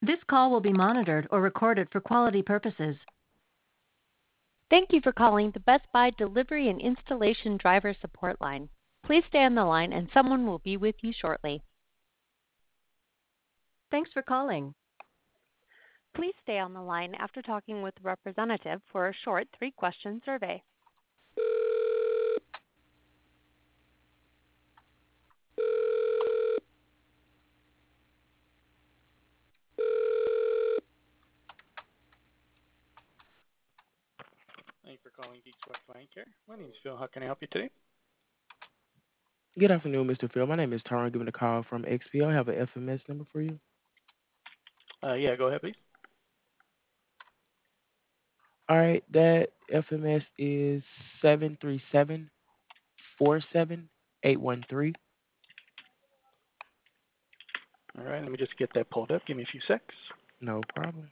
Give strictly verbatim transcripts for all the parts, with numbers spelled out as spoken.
This call will be monitored or recorded for quality purposes. Thank you for calling the Best Buy Delivery and Installation Driver Support Line. Please stay on the line and someone will be with you shortly. Thanks for calling. Please stay on the line after talking with the representative for a short three-question survey. Thank you for calling Geeks West Line Care. My name is Phil. How can I help you today? Good afternoon, Mister Phil. My name is Tyron, giving a call from X P O. I have an F M S number for you. Uh, yeah, go ahead, please. All right, that F M S is seven three seven four seven eight one three. All right, let me just get that pulled up. Give me a few secs. No problem.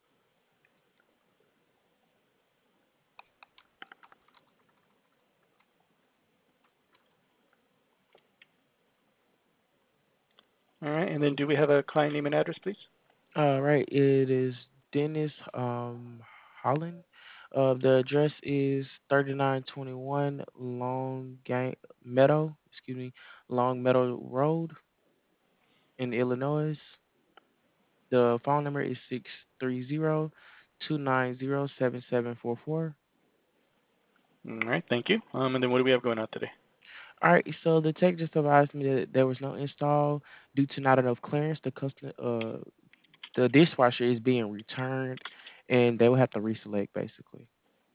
All right, and then do we have a client name and address, please? All right, it is Dennis um, Holland. Uh, the address is thirty-nine twenty-one Long Gang- Meadow, excuse me, Long Meadow Road in Illinois. The phone number is six three zero two nine zero seven seven four four. All right, thank you. Um, and then what do we have going on today? All right, so the tech just advised me that there was no install due to not enough clearance. The custom, uh, the dishwasher is being returned, and they will have to reselect basically.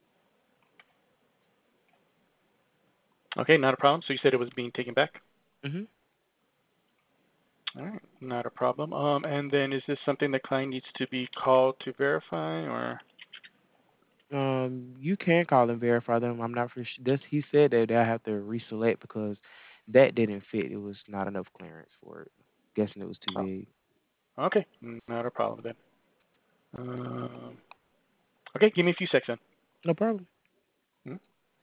Okay, not a problem. So you said it was being taken back? hmm All right, not a problem. Um, and then is this something the client needs to be called to verify, or? Um, you can call and verify them. I'm not for sure. This he said that they'll have to reselect because that didn't fit. It was not enough clearance for it. Guessing it was too Oh, big. okay, not a problem then. Um, okay, give me a few secs then. No problem. Hmm?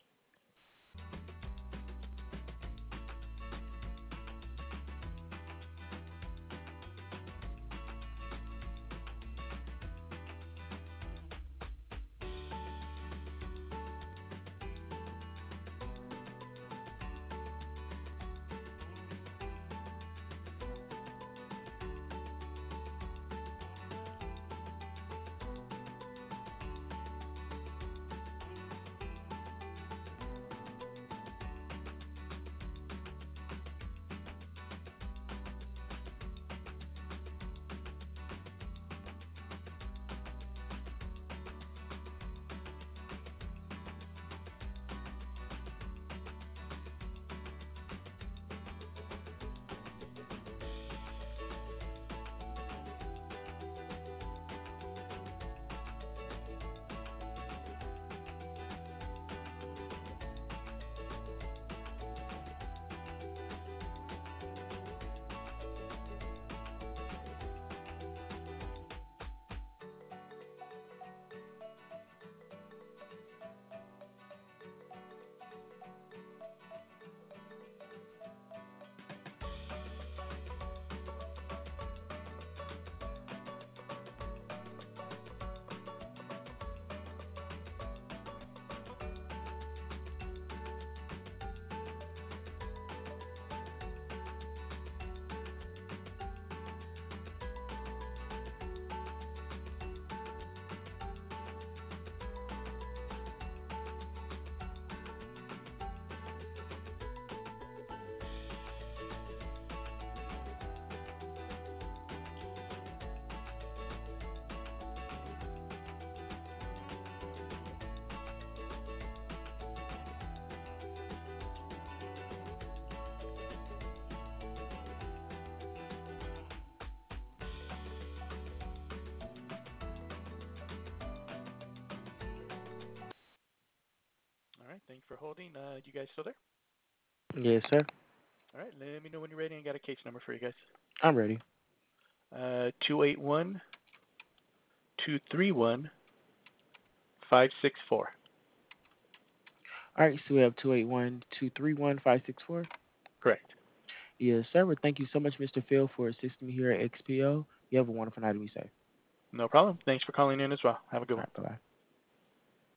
All right, thanks for holding. Uh, you guys still there? Yes, sir. All right, let me know when you're ready. I got a case number for you guys. I'm ready. Uh, two eight one two three one five six four. All right, so we have two eight one two three one five six four. Correct. Yes, sir. Well, thank you so much, Mister Phil, for assisting me here at X P O. You have a wonderful night and be safe. No problem. Thanks for calling in as well. Have a good All one. right, bye bye.